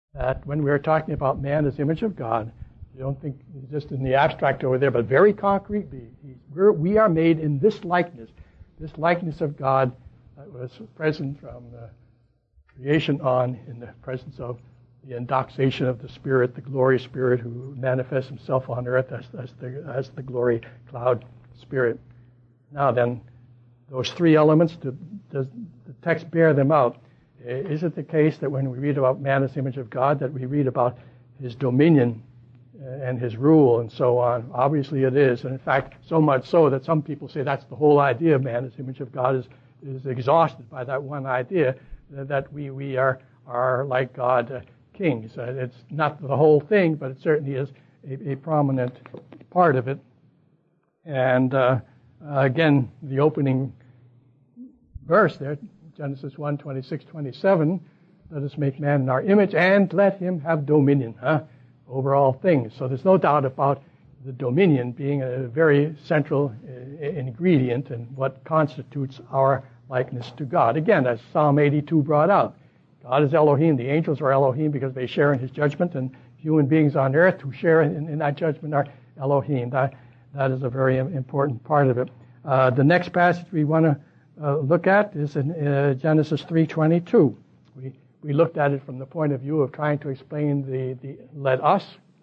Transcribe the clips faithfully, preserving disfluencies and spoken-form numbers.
that when we're talking about man as image of God, you don't think just in the abstract over there, but very concretely, we're, we are made in this likeness, this likeness of God that was present from uh, creation on, in the presence of the indoxation of the Spirit, the glory Spirit who manifests himself on earth as, as, the, as the glory cloud Spirit. Now then, those three elements, do, does the text bear them out? Is it the case that when we read about man as the image of God, that we read about his dominion and his rule and so on? Obviously it is, and in fact, so much so that some people say that's the whole idea of man as the image of God is, is exhausted by that one idea, that we, we are, are like God uh, kings. Uh, it's not the whole thing, but it certainly is a, a prominent part of it. And uh, uh, again, the opening verse there, Genesis one, twenty-six, twenty-seven, let us make man in our image and let him have dominion huh, over all things. So there's no doubt about the dominion being a very central uh, ingredient in what constitutes our likeness to God. Again, as Psalm eighty-two brought out, God is Elohim. The angels are Elohim because they share in his judgment, and human beings on earth who share in, in that judgment are Elohim. That, that is a very important part of it. Uh, the next passage we want to uh, look at is in uh, Genesis three twenty-two. We, we looked at it from the point of view of trying to explain the, the let us.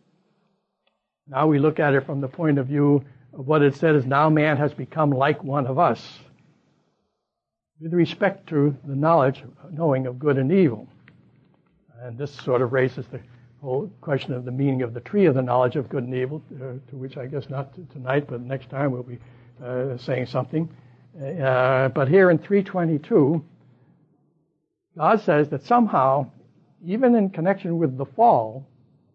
Now we look at it from the point of view of what it said is now man has become like one of us, with respect to the knowledge, knowing of good and evil. And this sort of raises the whole question of the meaning of the tree of the knowledge of good and evil, uh, to which I guess not tonight, but next time we'll be uh, saying something. Uh, but here in three twenty-two, God says that somehow, even in connection with the fall,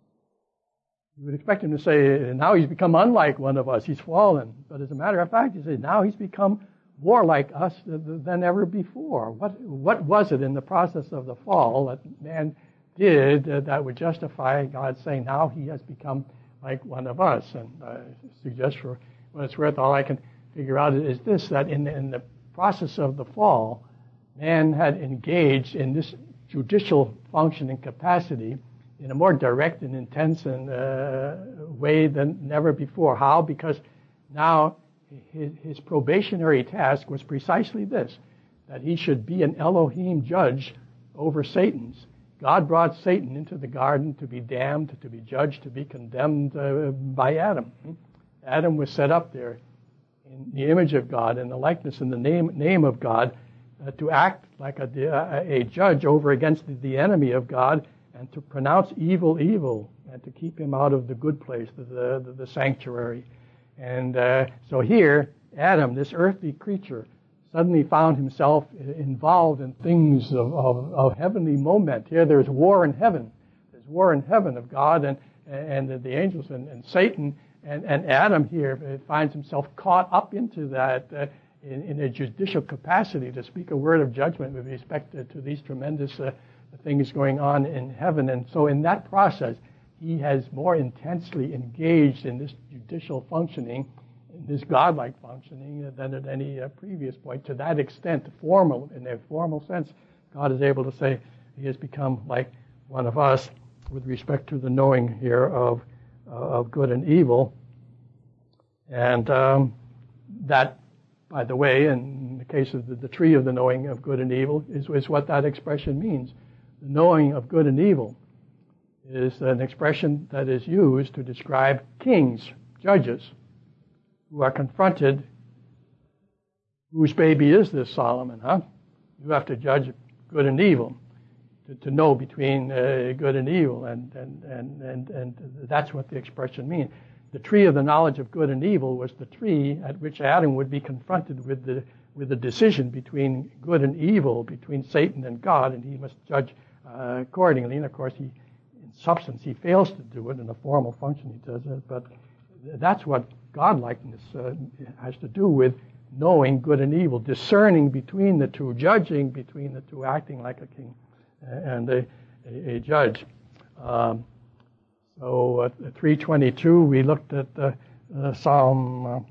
you would expect him to say, now he's become unlike one of us, he's fallen. But as a matter of fact, he says, now he's become more like us than ever before. What what was it in the process of the fall that man did uh, that would justify God saying now he has become like one of us? And I suggest for what it's worth, all I can figure out is this, that in the, in the process of the fall, man had engaged in this judicial function and capacity in a more direct and intense and, uh, way than never before. How? Because now His, his probationary task was precisely this, that he should be an Elohim judge over Satan's. God brought Satan into the garden to be damned, to be judged, to be condemned uh, by Adam. Adam was set up there in the image of God, in the likeness and the name, name of God, uh, to act like a, a judge over against the, the enemy of God and to pronounce evil evil and to keep him out of the good place, the, the, the sanctuary. And uh, so here, Adam, this earthly creature, suddenly found himself involved in things of, of, of heavenly moment. Here there's war in heaven. There's war in heaven of God and, and the angels and, and Satan. And, and Adam here finds himself caught up into that uh, in, in a judicial capacity to speak a word of judgment with respect to, to these tremendous uh, things going on in heaven. And so in that process, he has more intensely engaged in this judicial functioning, in this godlike functioning, than at any uh, previous point. To that extent, formal, in a formal sense, God is able to say he has become like one of us with respect to the knowing here of uh, of good and evil. And um, that, by the way, in the case of the, the tree of the knowing of good and evil, is, is what that expression means. The knowing of good and evil is an expression that is used to describe kings, judges, who are confronted. Whose baby is this, Solomon, huh? You have to judge good and evil, to, to know between uh, good and evil, and, and, and, and, and that's what the expression means. The tree of the knowledge of good and evil was the tree at which Adam would be confronted with the with the decision between good and evil, between Satan and God, and he must judge uh, accordingly. And of course, he substance, he fails to do it. In a formal function, he does it. But that's what godlikeness uh, has to do with knowing good and evil, discerning between the two, judging between the two, acting like a king and a, a, a judge. Um, so at three twenty-two, we looked at uh, uh, Psalm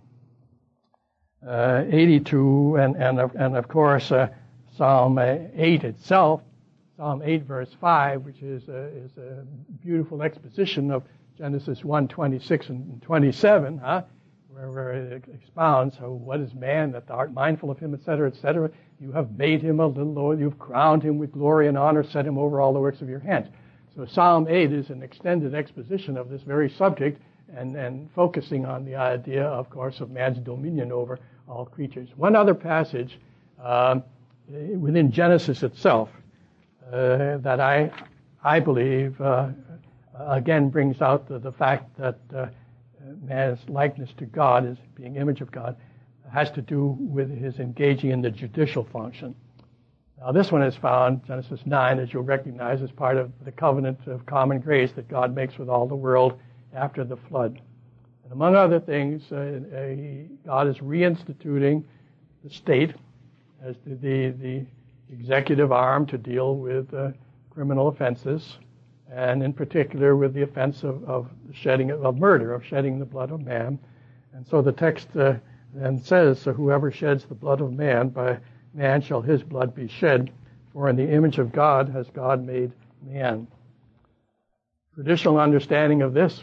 uh, uh, eighty-two, and and of, and of course uh, Psalm eight itself Psalm eight, verse five, which is a, is a beautiful exposition of Genesis one, twenty-six and twenty-seven, huh? where, where it expounds, how, what is man that thou art mindful of him, et cetera, et cetera. You have made him a little lower. You've crowned him with glory and honor, set him over all the works of your hands. So Psalm eight is an extended exposition of this very subject, and, and focusing on the idea, of course, of man's dominion over all creatures. One other passage um, within Genesis itself uh, that I I believe uh, again brings out the, the fact that uh, man's likeness to God, as being image of God, has to do with his engaging in the judicial function. Now this one is found, Genesis nine, as you'll recognize, as part of the covenant of common grace that God makes with all the world after the flood. And among other things, uh, he, God is reinstituting the state as the, the, the executive arm to deal with uh, criminal offenses, and in particular with the offense of, of shedding of murder, of shedding the blood of man. And so the text uh, then says, so whoever sheds the blood of man, by man shall his blood be shed, for in the image of God has God made man. Traditional understanding of this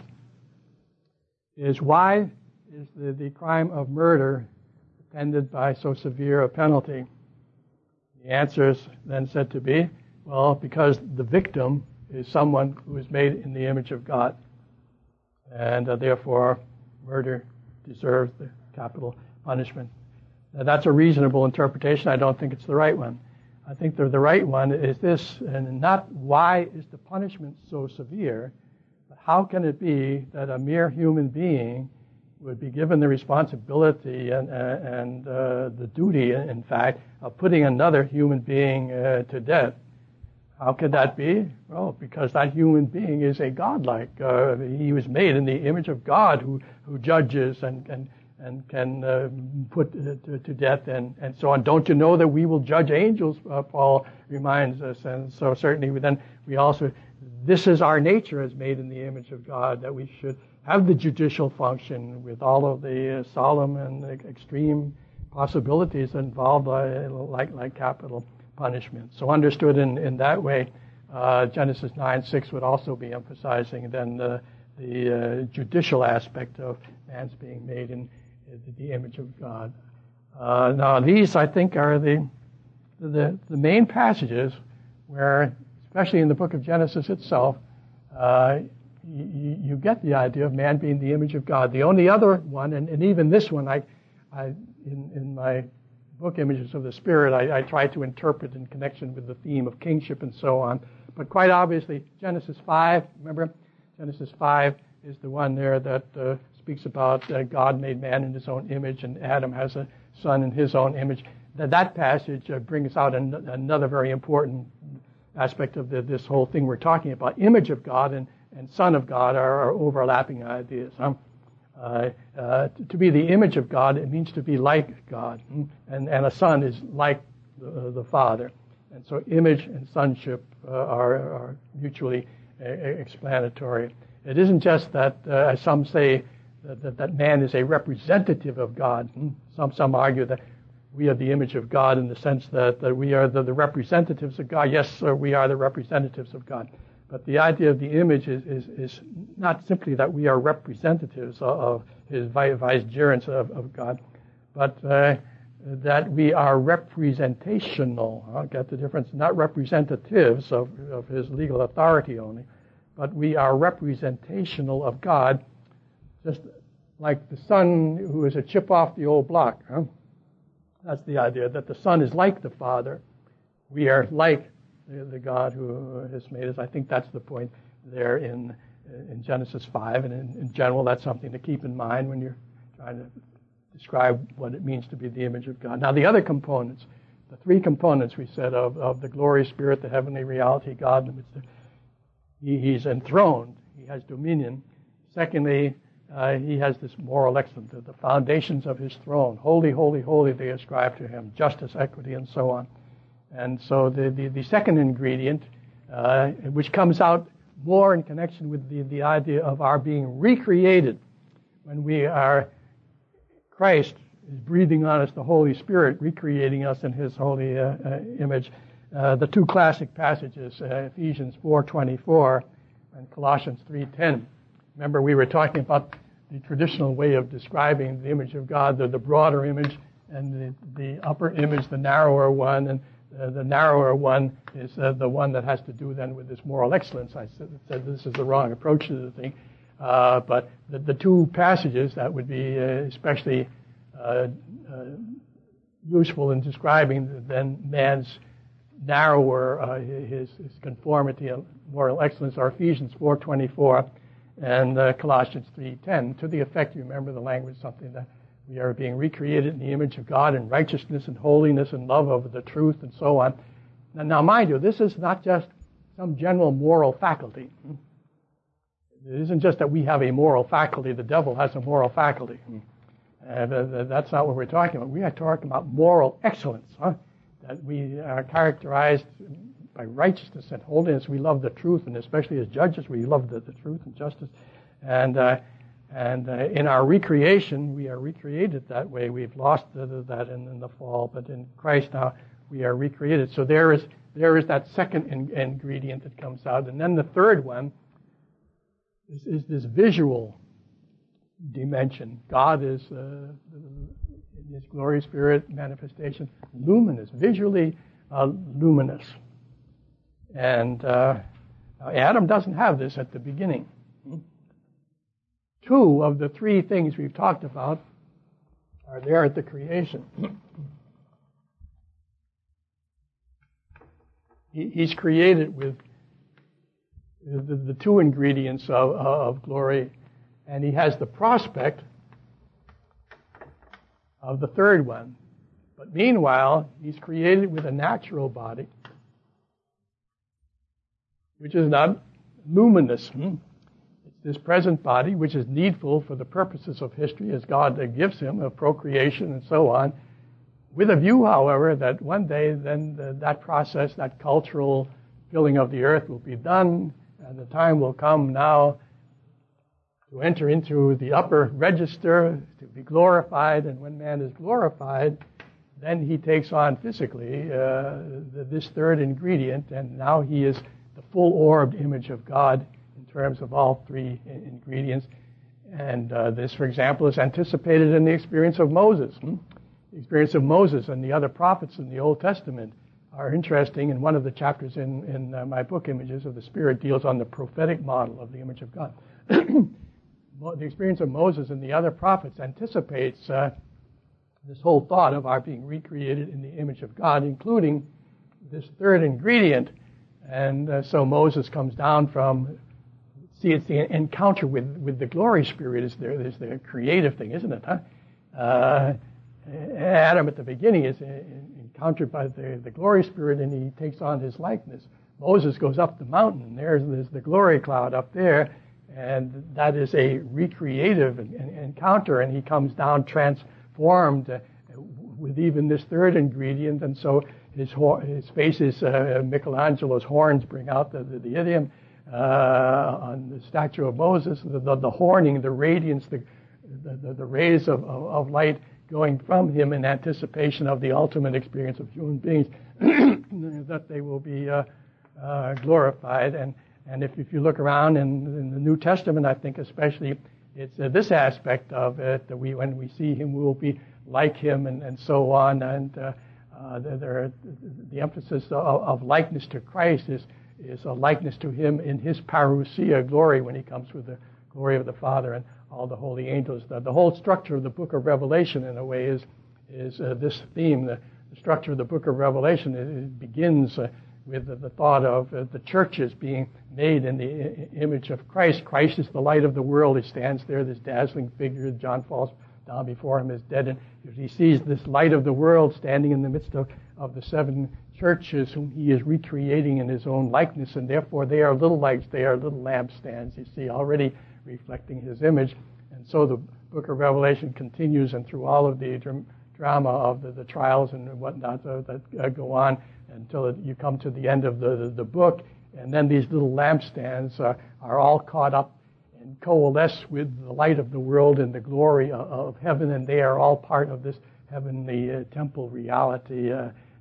is, why is the, the crime of murder attended by so severe a penalty? The answer is then said to be, well, because the victim is someone who is made in the image of God, and uh, therefore murder deserves the capital punishment. Now, that's a reasonable interpretation. I don't think it's the right one. I think the, the right one is this, and not why is the punishment so severe, but how can it be that a mere human being would be given the responsibility and, and uh, the duty, in fact, of putting another human being uh, to death? How could that be? Well, because that human being is a godlike. Uh, he was made in the image of God, who, who judges and, and, and can uh, put uh, to, to death and, and so on. Don't you know that we will judge angels, uh, Paul reminds us. And so certainly we then we also, this is our nature as made in the image of God, that we should have the judicial function with all of the uh, solemn and extreme possibilities involved, uh, like, like capital punishment. So understood in, in that way, uh, Genesis nine six would also be emphasizing then the, the uh, judicial aspect of man's being made in, in the image of God. Uh, now these, I think, are the, the the main passages where, especially in the book of Genesis itself, uh, you, you get the idea of man being the image of God. The only other one, and, and even this one, I, I in, in my book, Images of the Spirit, I, I try to interpret in connection with the theme of kingship and so on. But quite obviously, Genesis five, remember? Genesis five is the one there that uh, speaks about uh, God made man in his own image, and Adam has a son in his own image. That, that passage uh, brings out an, another very important aspect of the, this whole thing we're talking about. Image of God and, and son of God are, are overlapping ideas. Huh? Uh, uh, to be the image of God, it means to be like God. And, and a son is like the, the Father. And so image and sonship uh, are, are mutually uh, explanatory. It isn't just that, uh, as some say, that, that, that man is a representative of God. Some, some argue that we are the image of God in the sense that, that we are the, the representatives of God. Yes, sir, we are the representatives of God. But the idea of the image is, is, is not simply that we are representatives of, of his vicegerents of, of God, but uh, that we are representational. I'll get the difference. Not representatives of, of his legal authority only, but we are representational of God, just like the son who is a chip off the old block. Huh? That's the idea, that the son is like the Father. We are like The, the God who has made us. I think that's the point there in in Genesis five, and in, in general, that's something to keep in mind when you're trying to describe what it means to be the image of God. Now, the other components, the three components we said of, of the glorious spirit, the heavenly reality, God in the midst of, he, he's enthroned, he has dominion. Secondly, uh, he has this moral excellence, the, the foundations of his throne. Holy, holy, holy, they ascribe to him, justice, equity, and so on. And so the, the, the second ingredient, uh, which comes out more in connection with the, the idea of our being recreated when we are, Christ is breathing on us the Holy Spirit, recreating us in his holy uh, uh, image. uh, the two classic passages, uh, Ephesians four twenty-four and Colossians three ten. Remember, we were talking about the traditional way of describing the image of God, the, the broader image, and the, the upper image, the narrower one, and uh, the narrower one is uh, the one that has to do then with this moral excellence. I said, said this is the wrong approach to the thing. Uh, but the, the two passages that would be uh, especially uh, uh, useful in describing then man's narrower, uh, his, his conformity and moral excellence are Ephesians four twenty-four and uh, Colossians three ten. To the effect, you remember the language, something that we are being recreated in the image of God in righteousness and holiness and love of the truth and so on. Now, now mind you, this is not just some general moral faculty. It isn't just that we have a moral faculty. The devil has a moral faculty. Uh, that's not what we're talking about. We are talking about moral excellence, huh? That we are characterized by righteousness and holiness. We love the truth, and especially as judges, we love the, the truth and justice. And uh, and uh, in our recreation, we are recreated that way. We've lost the, the, that in, in the fall, but in Christ now we are recreated. So there is there is that second in, ingredient that comes out, and then the third one is, is this visual dimension. God is, uh, in His glory spirit manifestation, luminous, visually uh, luminous. And uh, Adam doesn't have this at the beginning. Two of the three things we've talked about are there at the creation. he, he's created with the, the two ingredients of, of glory, and he has the prospect of the third one. But meanwhile, he's created with a natural body, which is not luminous. Hmm? It's this present body, which is needful for the purposes of history, as God gives him, of procreation and so on, with a view, however, that one day then the, that process, that cultural filling of the earth will be done, and the time will come now to enter into the upper register, to be glorified, and when man is glorified, then he takes on physically uh, the, this third ingredient, and now he is the full-orbed image of God in terms of all three ingredients. And uh, this, for example, is anticipated in the experience of Moses. Hmm? The experience of Moses and the other prophets in the Old Testament are interesting, and one of the chapters in, in uh, my book, Images of the Spirit, deals on the prophetic model of the image of God. The experience of Moses and the other prophets anticipates uh, this whole thought of our being recreated in the image of God, including this third ingredient. And uh, so Moses comes down from, see, it's the encounter with, with the glory spirit is there, is the creative thing, isn't it? Huh? Uh, Adam at the beginning is encountered by the, the glory spirit, and he takes on his likeness. Moses goes up the mountain, and there's, there's the glory cloud up there, and that is a recreative encounter, and he comes down transformed uh, with even this third ingredient, and so his his face is uh, Michelangelo's horns bring out the, the, the idiom uh, on the statue of Moses, the, the, the horning, the radiance, the, the, the rays of, of, of light going from him in anticipation of the ultimate experience of human beings, that they will be uh, uh, glorified. And And if, if you look around in, in the New Testament, I think especially it's uh, this aspect of it, that we, when we see him, we will be like him, and, and so on. And uh, uh, there, the emphasis of, of likeness to Christ is, is a likeness to him in his parousia glory, when he comes with the glory of the Father and all the holy angels. The, the whole structure of the book of Revelation, in a way, is, is uh, this theme. The, the structure of the book of Revelation, it, it begins uh, with the, the thought of uh, the churches being made in the I- image of Christ. Christ is the light of the world. He stands there, this dazzling figure. John falls down before him, is dead. And he sees this light of the world standing in the midst of, of the seven churches, whom he is recreating in his own likeness. And therefore they are little lights, they are little lampstands, you see, already reflecting his image. And so the book of Revelation continues, and through all of the dram- drama of the, the trials and whatnot uh, that uh, go on, until you come to the end of the, the, the book, and then these little lampstands uh, are all caught up and coalesce with the light of the world and the glory of, of heaven, and they are all part of this heavenly uh, temple reality. Uh,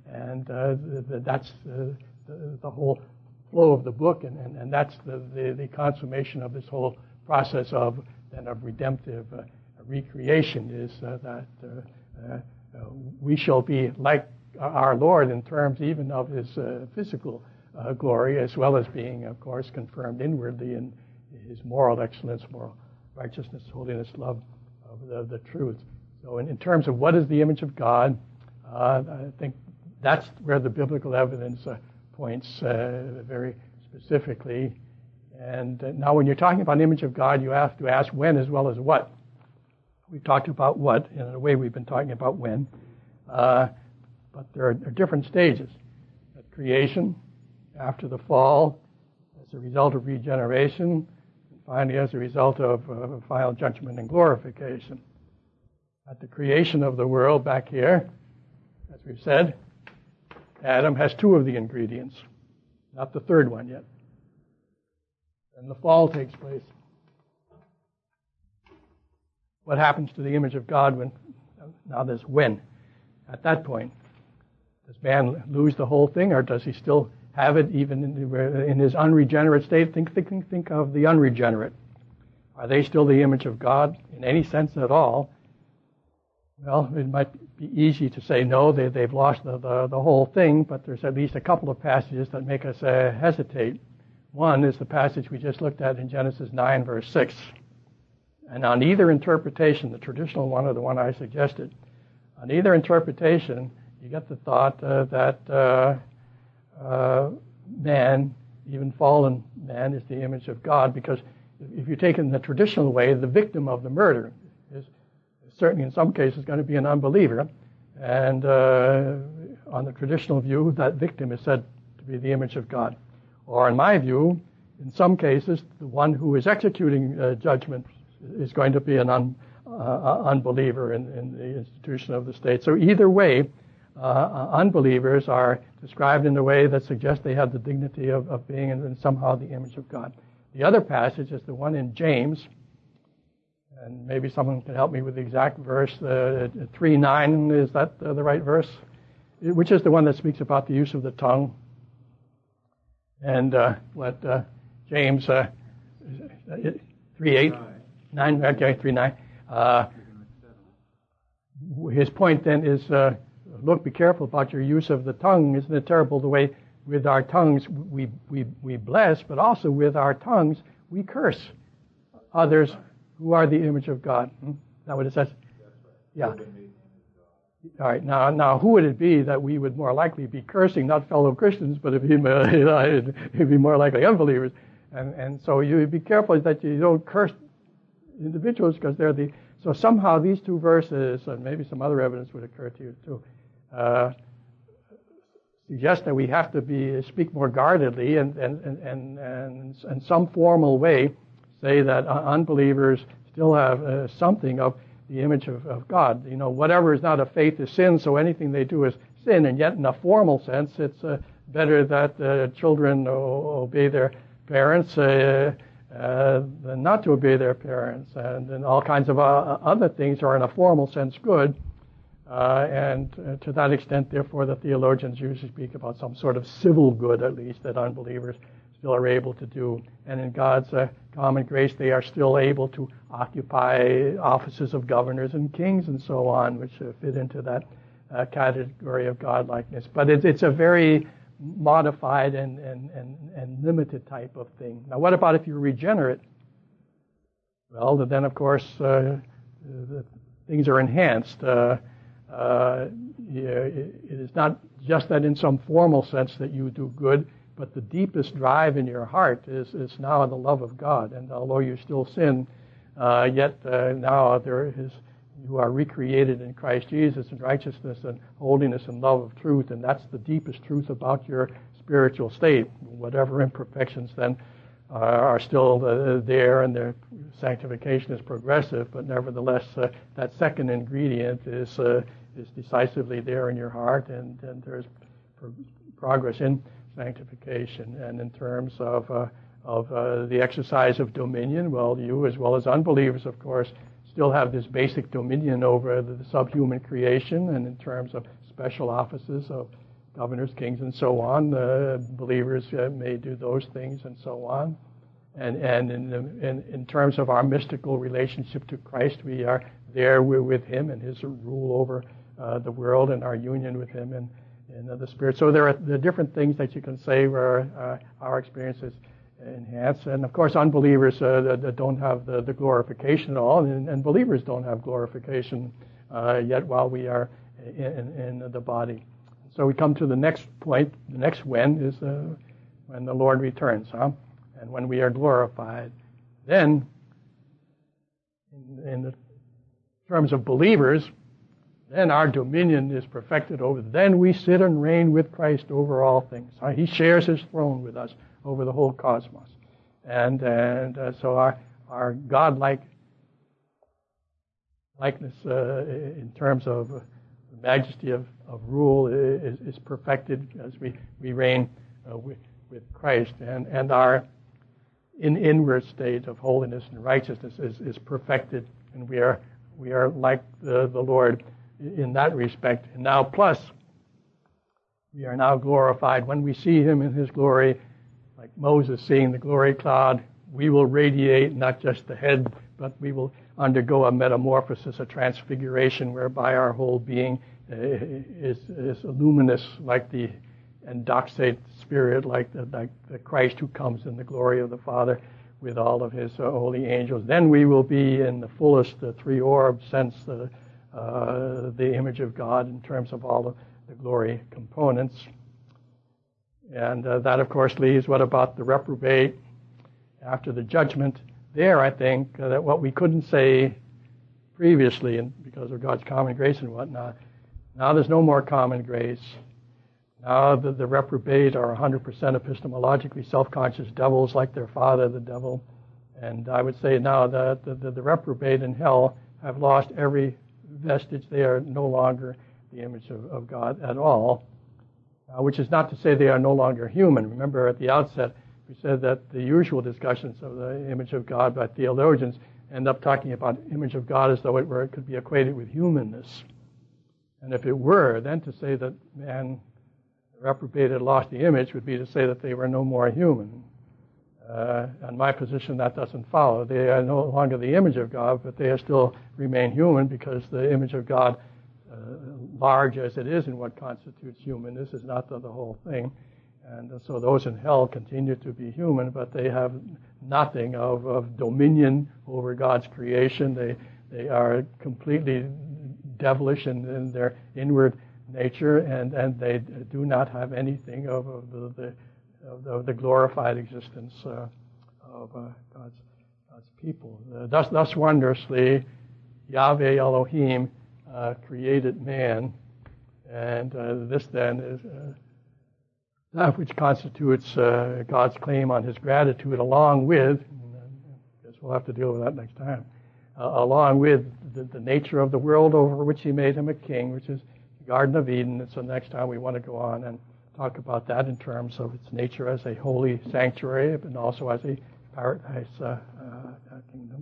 and uh, the, the, that's uh, the, the whole flow of the book, and, and, and that's the, the, the consummation of this whole process of then of redemptive uh, recreation is uh, that uh, uh, we shall be like our Lord in terms even of his uh, physical uh, glory, as well as being, of course, confirmed inwardly in his moral excellence, moral righteousness, holiness, love of the, the truth. So in, in terms of what is the image of God, uh, I think that's where the biblical evidence uh, points uh, very specifically. And uh, now when you're talking about image of God, you have to ask when as well as what. We've talked about what, in a way we've been talking about when, uh, but there are, are different stages. At creation, after the fall, as a result of regeneration, and finally as a result of uh, final judgment and glorification. At the creation of the world back here, as we've said, Adam has two of the ingredients, not the third one yet. And the fall takes place. What happens to the image of God when, now there's when, at that point? Does man lose the whole thing, or does he still have it even in, the, in his unregenerate state? Think, think, think of the unregenerate. Are they still the image of God in any sense at all? Well, it might be easy to say no, they, they've lost the, the, the whole thing, but there's at least a couple of passages that make us uh, hesitate. One is the passage we just looked at in Genesis nine, verse six. And on either interpretation, the traditional one or the one I suggested, on either interpretation, you get the thought uh, that uh, uh, man, even fallen man, is the image of God, because if you take it in the traditional way, the victim of the murder is certainly in some cases going to be an unbeliever. And uh, on the traditional view, that victim is said to be the image of God. Or in my view, in some cases, the one who is executing uh, judgment is going to be an un, uh, unbeliever in, in the institution of the state. So either way, uh, unbelievers are described in a way that suggests they have the dignity of, of being in, in somehow the image of God. The other passage is the one in James, and maybe someone can help me with the exact verse. Uh, three nine, is that uh, the right verse? Which is the one that speaks about the use of the tongue. And uh, what uh, James uh, three eight. Nine, okay, three nine. Uh, his point then is, uh, look, be careful about your use of the tongue. Isn't it terrible the way with our tongues we we we bless, but also with our tongues we curse others who are the image of God. Hmm? Is that what it says? Yeah. All right. Now, now, who would it be that we would more likely be cursing? Not fellow Christians, but it'd be, uh, it'd be more likely unbelievers. And and so you be careful that you don't curse individuals, because they're the, so somehow these two verses, and maybe some other evidence would occur to you too, uh, suggest that we have to be, speak more guardedly and, and, and, and, and in some formal way say that unbelievers still have uh, something of the image of, of God. You know, whatever is not of faith is sin, so anything they do is sin, and yet in a formal sense, it's uh, better that uh, children o- obey their parents uh, Uh, than not to obey their parents, and, and all kinds of uh, other things are in a formal sense good, uh, and uh, to that extent, therefore, the theologians usually speak about some sort of civil good, at least, that unbelievers still are able to do, and in God's uh, common grace, they are still able to occupy offices of governors and kings and so on, which uh, fit into that uh, category of godlikeness. But it, it's a very modified and, and, and, and limited type of thing. Now, what about if you're regenerate? Well, then, of course, uh, the things are enhanced. Uh, uh, yeah, it, it is not just that in some formal sense that you do good, but the deepest drive in your heart is, is now the love of God. And although you still sin, uh, yet uh, now there is, you are recreated in Christ Jesus in righteousness and holiness and love of truth, and that's the deepest truth about your spiritual state. Whatever imperfections then uh, are still uh, there, and their sanctification is progressive, but nevertheless uh, that second ingredient is uh, is decisively there in your heart, and, and there's pro- progress in sanctification. And in terms of uh, of uh, the exercise of dominion, well, you as well as unbelievers, of course, still have this basic dominion over the subhuman creation, and in terms of special offices of governors, kings, and so on. Uh, believers uh, may do those things and so on. And and in, in in terms of our mystical relationship to Christ, we are there with Him and His rule over uh, the world and our union with Him and in the Spirit. So there are the different things that you can say where uh, our experience is enhanced. And of course, unbelievers uh, that don't have the, the glorification at all, and, and believers don't have glorification uh, yet while we are in, in the body. So we come to the next point. The next when is uh, when the Lord returns, huh? And when we are glorified. Then, in, in the terms of believers, then our dominion is perfected over. Then we sit and reign with Christ over all things. He shares His throne with us over the whole cosmos. And and uh, so our our God-like likeness uh, in terms of uh, the majesty of, of rule is, is perfected as we, we reign uh, with, with Christ. And, and our in inward state of holiness and righteousness is, is perfected, and we are we are like the, the Lord in that respect. And now plus, we are now glorified. When we see Him in His glory, like Moses seeing the glory cloud, we will radiate not just the head, but we will undergo a metamorphosis, a transfiguration, whereby our whole being is, is luminous like the endoxate spirit, like the, like the Christ who comes in the glory of the Father with all of His uh, holy angels. Then we will be in the fullest uh, three-orb sense, uh, uh, the image of God in terms of all the, the glory components. And uh, that, of course, leaves what about the reprobate after the judgment? There, I think, uh, that what we couldn't say previously, and because of God's common grace and whatnot, now there's no more common grace. Now the, the reprobate are one hundred percent epistemologically self-conscious devils like their father, the devil. And I would say now that the, the, the reprobate in hell have lost every vestige. They are no longer the image of, of God at all, uh, which is not to say they are no longer human. Remember at the outset, we said that the usual discussions of the image of God by theologians end up talking about image of God as though it were it could be equated with humanness. And if it were, then to say that man reprobate had lost the image would be to say that they were no more human. Uh, in my position, that doesn't follow. They are no longer the image of God, but they still remain human because the image of God, uh, large as it is in what constitutes human, this is not the, the whole thing. And so those in hell continue to be human, but they have nothing of, of dominion over God's creation. They they are completely devilish in, in their inward nature, and, and they do not have anything of, of, the, the, of, the, of the glorified existence uh, of uh, God's, God's people. Uh, thus, thus wondrously, Yahweh Elohim uh, created man, and uh, this then is uh, that which constitutes uh, God's claim on His gratitude, along with, I guess we'll have to deal with that next time, uh, along with the, the nature of the world over which He made him a king, which is Garden of Eden. And so next time we want to go on and talk about that in terms of its nature as a holy sanctuary and also as a paradise uh, uh, kingdom.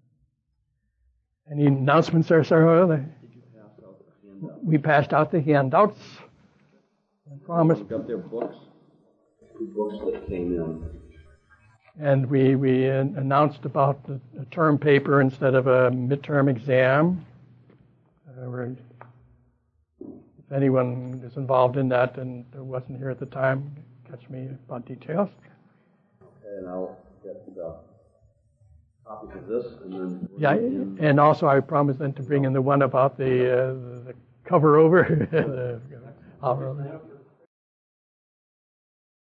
Any announcements there, sir? Did you pass out the handouts? We passed out the handouts and promised. Got their books? Two books that came in. And we, we announced about the, the term paper instead of a midterm exam. Uh, we're If anyone is involved in that and wasn't here at the time, catch me about details. And I'll get the copies of this, and then... Yeah, in. And also I promised then to bring in the one about the, uh, the cover over. the,